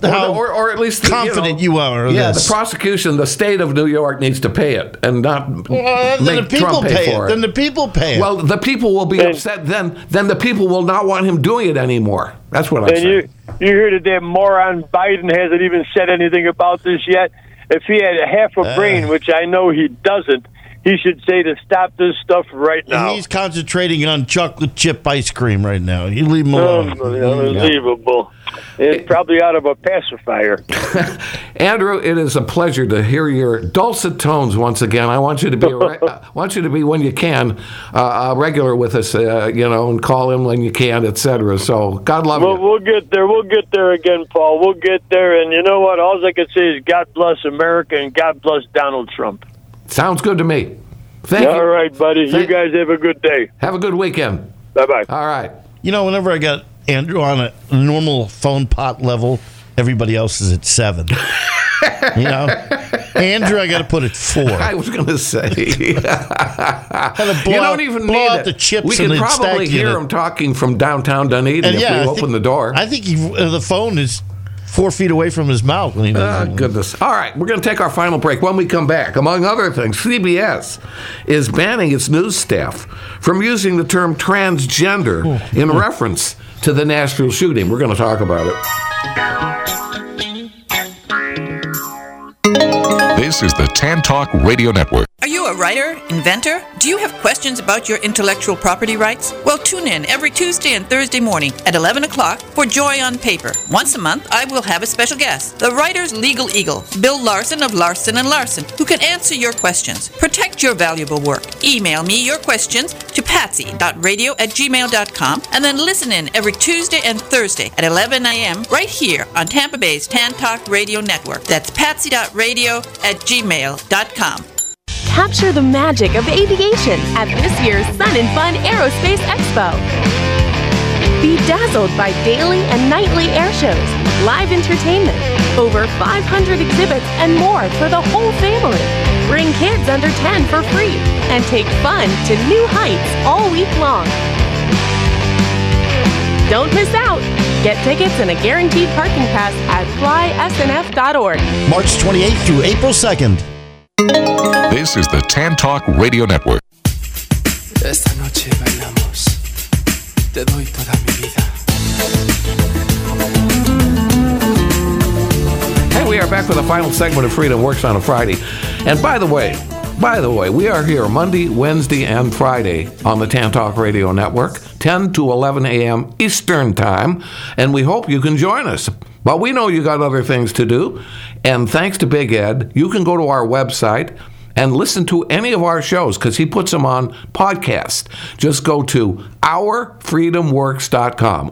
Speaker 2: or at least
Speaker 3: confident you are.
Speaker 2: Yeah, the prosecution, the state of New York needs to pay it and not make Trump pay for it.
Speaker 3: Then the people pay it.
Speaker 2: Well, the people will be upset. Then the people will not want him doing it anymore. That's what I'm saying.
Speaker 14: You hear that that moron Biden hasn't even said anything about this yet. If he had half a brain, which I know he doesn't, he should say to stop this stuff right now.
Speaker 3: He's concentrating on chocolate chip ice cream right now. You leave him alone.
Speaker 14: Unbelievable. It's probably out of a pacifier.
Speaker 2: Andrew, it is a pleasure to hear your dulcet tones once again. I want you to be when you can regular with us, and call in when you can, etc. So God love you.
Speaker 14: We'll get there. We'll get there again, Paul. We'll get there. And you know what? All I can say is God bless America and God bless Donald Trump.
Speaker 2: Sounds good to me. Thank you.
Speaker 14: All right, buddy. You guys have a good day.
Speaker 2: Have a good weekend.
Speaker 14: Bye-bye.
Speaker 2: All right.
Speaker 3: Whenever I got Andrew on a normal phone pot level, everybody else is at 7. Andrew, I got to put it 4.
Speaker 2: I was going to say. You don't even
Speaker 3: blow
Speaker 2: need
Speaker 3: out
Speaker 2: it.
Speaker 3: the chips.
Speaker 2: We can probably hear him talking from downtown Dunedin if we open the door.
Speaker 3: I think the phone is 4 feet away from his mouth. When he
Speaker 2: goodness. All right, we're going to take our final break. When we come back, among other things, CBS is banning its news staff from using the term transgender in reference to the Nashville shooting. We're going to talk about it.
Speaker 4: This is the Tan Talk Radio Network.
Speaker 15: Are you a writer, inventor? Do you have questions about your intellectual property rights? Well, tune in every Tuesday and Thursday morning at 11 o'clock for Joy on Paper Once a month, I will have a special guest, the writer's legal eagle, Bill Larson of Larson & Larson, who can answer your questions. Protect your valuable work. Email me your questions to patsy.radio@gmail.com and then listen in every Tuesday and Thursday at 11 a.m. right here on Tampa Bay's Tan Talk Radio Network. That's patsy.radio@gmail.com.
Speaker 16: Capture the magic of aviation at this year's Sun and Fun Aerospace Expo. Be dazzled by daily and nightly air shows, live entertainment, over 500 exhibits, and more for the whole family. Bring kids under 10 for free and take fun to new heights all week long. Don't miss out. Get tickets and a guaranteed parking pass at flysnf.org.
Speaker 3: March 28th through April 2nd.
Speaker 4: This is the Tan Talk Radio Network.
Speaker 17: Esta noche bailamos. Te doy toda mi vida.
Speaker 2: Hey, we are back for the final segment of Freedom Works on a Friday. And by the way, we are here Monday, Wednesday, and Friday on the Tan Talk Radio Network, 10 to 11 a.m. Eastern Time, and we hope you can join us. But we know you got other things to do, and thanks to Big Ed, you can go to our website and listen to any of our shows because he puts them on podcast. Just go to ourfreedomworks.com,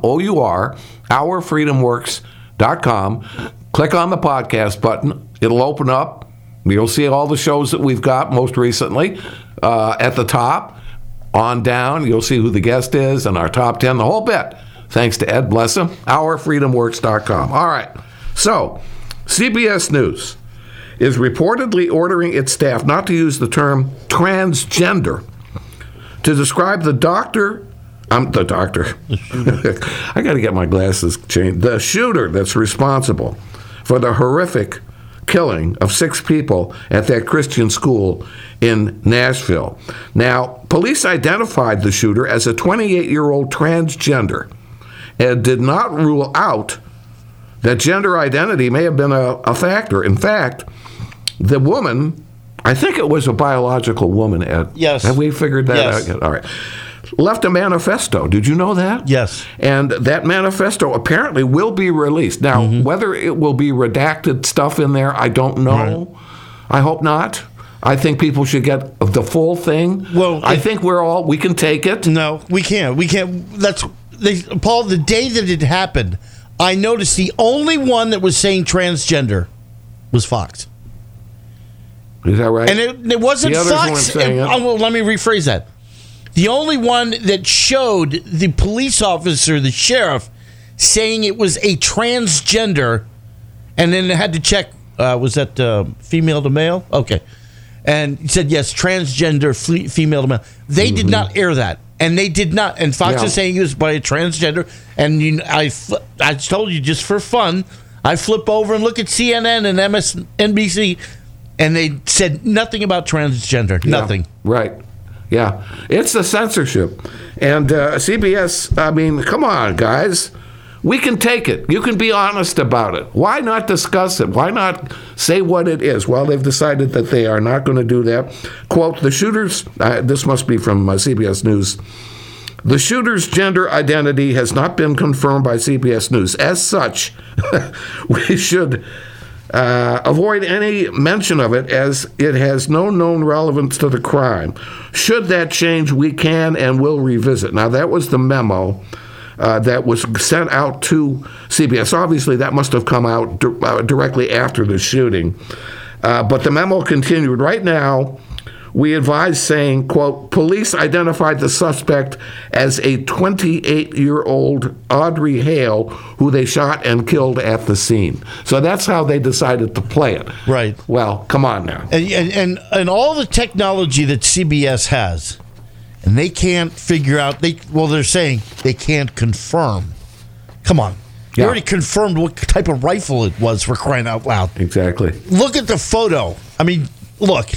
Speaker 2: ourfreedomworks.com. Click on the podcast button. It'll open up. You'll see all the shows that we've got most recently. At the top, on down, you'll see who the guest is and our top 10, the whole bit. Thanks to Ed, bless him. Ourfreedomworks.com. All right. So, CBS News is reportedly ordering its staff not to use the term transgender to describe the doctor. I got to get my glasses changed. The shooter that's responsible for the horrific killing of 6 people at that Christian school in Nashville. Now, police identified the shooter as a 28-year-old transgender and did not rule out that gender identity may have been a factor. In fact, the woman, I think it was a biological woman, Ed.
Speaker 3: Yes.
Speaker 2: Have we figured that
Speaker 3: Yes.
Speaker 2: out yet? All right. Left a manifesto. Did you know that?
Speaker 3: Yes.
Speaker 2: And that manifesto apparently will be released. Now, whether it will be redacted stuff in there, I don't know. Right. I hope not. I think people should get the full thing. Well, I think we can take it.
Speaker 3: No, we can't. We can't. Paul, the day that it happened, I noticed the only one that was saying transgender was Fox.
Speaker 2: Is that right?
Speaker 3: And it wasn't
Speaker 2: the others
Speaker 3: Fox.
Speaker 2: weren't saying it.
Speaker 3: Well, let me rephrase that. The only one that showed the police officer, the sheriff, saying it was a transgender, and then they had to check, was that female to male? Okay. And he said, yes, transgender, female to male. They did not air that. And they did not. And Fox is saying he was by a transgender. And I told you, just for fun, I flip over and look at CNN and MSNBC, and they said nothing about transgender. Nothing.
Speaker 2: Right. Yeah. It's the censorship. And CBS, I mean, come on, guys. We can take it. You can be honest about it. Why not discuss it? Why not say what it is? Well, they've decided that they are not going to do that. Quote, the shooters, this must be from CBS News, the shooter's gender identity has not been confirmed by CBS News. As such, we should avoid any mention of it as it has no known relevance to the crime. Should that change, we can and will revisit. Now, that was the memo that was sent out to CBS. Obviously, that must have come out directly after the shooting. But the memo continued. Right now, we advise saying, quote, police identified the suspect as a 28-year-old Audrey Hale, who they shot and killed at the scene. So that's how they decided to play it.
Speaker 3: Right.
Speaker 2: Well, come on now.
Speaker 3: And all the technology that CBS has, and they can't figure out, they're saying they can't confirm. Come on. They already confirmed what type of rifle it was, for crying out loud.
Speaker 2: Exactly.
Speaker 3: Look at the photo. I mean, look.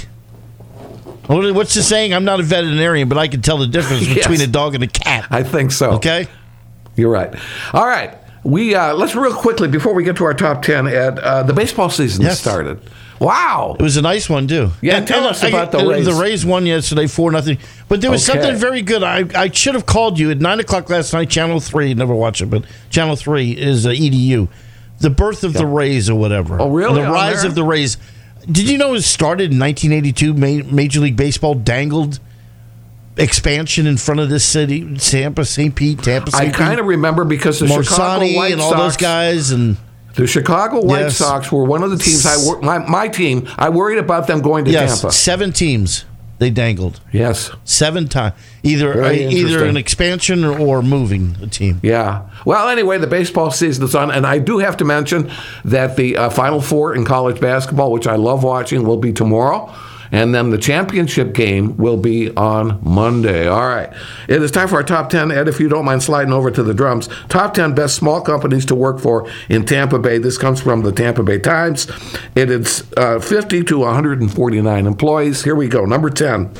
Speaker 3: What's the saying? I'm not a veterinarian, but I can tell the difference between a dog and a cat.
Speaker 2: I think so.
Speaker 3: Okay?
Speaker 2: You're right. All right. Let's real quickly, before we get to our top 10, Ed, the baseball season started. Wow.
Speaker 3: It was a nice one, too.
Speaker 2: Yeah, tell us about the Rays.
Speaker 3: The Rays won yesterday 4-0. But there was something very good. I should have called you at 9 o'clock last night, Channel 3. Never watch it, but Channel 3 is EDU. The birth of the Rays or whatever.
Speaker 2: Oh, really?
Speaker 3: The rise of the Rays. Did you know it started in 1982? Major League Baseball dangled expansion in front of this city, Tampa, St. Pete.
Speaker 2: I kind of remember because the Chicago White
Speaker 3: and
Speaker 2: Sox,
Speaker 3: all those guys and
Speaker 2: the Chicago White Sox were one of the teams my team. I worried about them going to Tampa.
Speaker 3: 7 teams they dangled.
Speaker 2: Yes,
Speaker 3: 7 times. Either an expansion or moving a team.
Speaker 2: Yeah. Well, anyway, the baseball season is on, and I do have to mention that the Final Four in college basketball, which I love watching, will be tomorrow. And then the championship game will be on Monday. All right. It is time for our top 10. Ed, if you don't mind sliding over to the drums. Top 10 best small companies to work for in Tampa Bay. This comes from the Tampa Bay Times. It is 50 to 149 employees. Here we go. Number 10.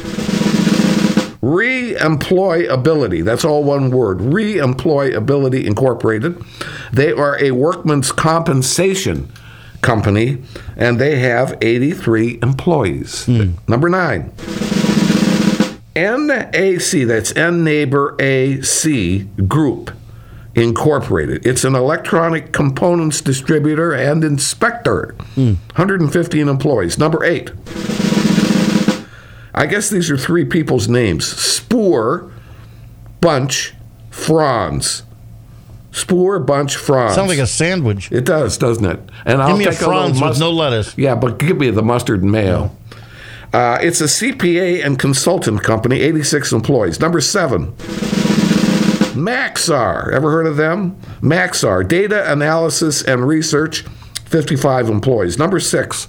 Speaker 2: Reemployability. That's all one word. Reemployability Incorporated. They are a workman's compensation company, and they have 83 employees. Number 9. NAC, that's N-Neighbor AC Group Incorporated. It's an electronic components distributor and inspector. 115 employees. Number 8. I guess these are 3 people's names. Spoor, Bunch, Franz. Spoor, Bunch, Franz.
Speaker 3: Sounds like a sandwich.
Speaker 2: It does, doesn't it? And
Speaker 3: Give me a Franz with no lettuce.
Speaker 2: Yeah, but give me the mustard and mayo. It's a CPA and consultant company, 86 employees. Number 7. Maxar. Ever heard of them? Maxar. Data Analysis and Research, 55 employees. Number 6.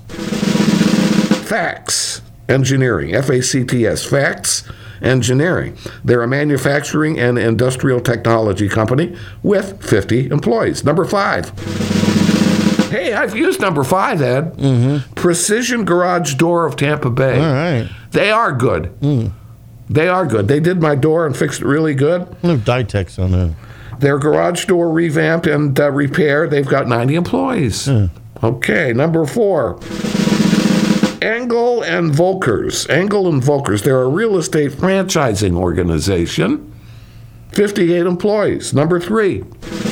Speaker 2: Fax Engineering, FACTS. Fax Engineering. They're a manufacturing and industrial technology company with 50 employees. Number 5. Hey, I've used number 5, Ed. Precision Garage Door of Tampa Bay.
Speaker 3: All right.
Speaker 2: They are good. They are good. They did my door and fixed it really good.
Speaker 3: No Dytex on that.
Speaker 2: Their garage door revamped and repaired. They've got 90 employees. Okay, number 4. Engel and Volkers. Engel and Volkers. They're a real estate franchising organization. 58 employees. Number 3.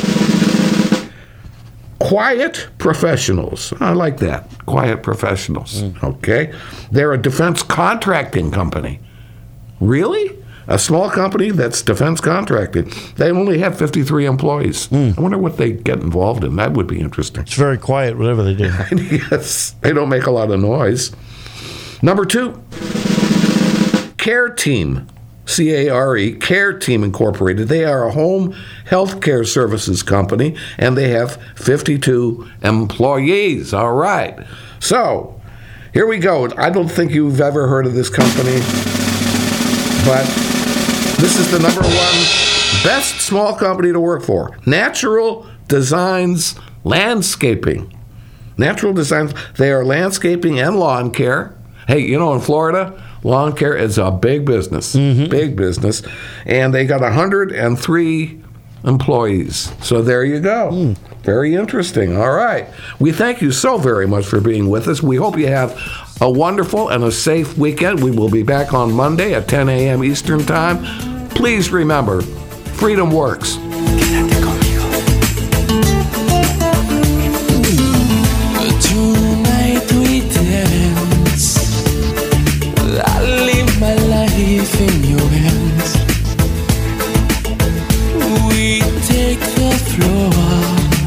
Speaker 2: Quiet Professionals. I like that. Quiet Professionals. Okay. They're a defense contracting company. Really? A small company that's defense contracting. They only have 53 employees. I wonder what they get involved in. That would be interesting.
Speaker 3: It's very quiet, whatever they do.
Speaker 2: Yes. They don't make a lot of noise. Number 2. Care Team. C-A-R-E, Care Team Incorporated. They are a home health care services company, and they have 52 employees. All right. So, here we go. I don't think you've ever heard of this company, but this is the number 1 best small company to work for. Natural Designs Landscaping. Natural Designs. They are landscaping and lawn care. Hey, you know, in Florida, lawn care is a big business, big business, and they got 103 employees. So there you go. Very interesting. All right. We thank you so very much for being with us. We hope you have a wonderful and a safe weekend. We will be back on Monday at 10 a.m. Eastern Time. Please remember, freedom works.
Speaker 17: Tonight we dance. I live my life in your hands. We take the floor.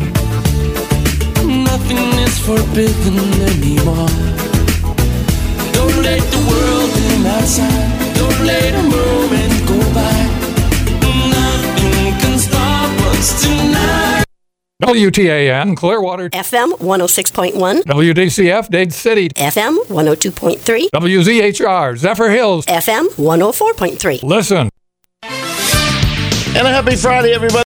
Speaker 17: Nothing is forbidden anymore. Don't let the world in outside. Don't let a moment go by. Nothing can stop us tonight.
Speaker 18: WTAN, Clearwater.
Speaker 19: FM 106.1.
Speaker 18: WDCF, Dade City.
Speaker 19: FM 102.3.
Speaker 18: WZHR, Zephyr Hills.
Speaker 19: FM 104.3.
Speaker 18: Listen.
Speaker 3: And a happy Friday, everybody.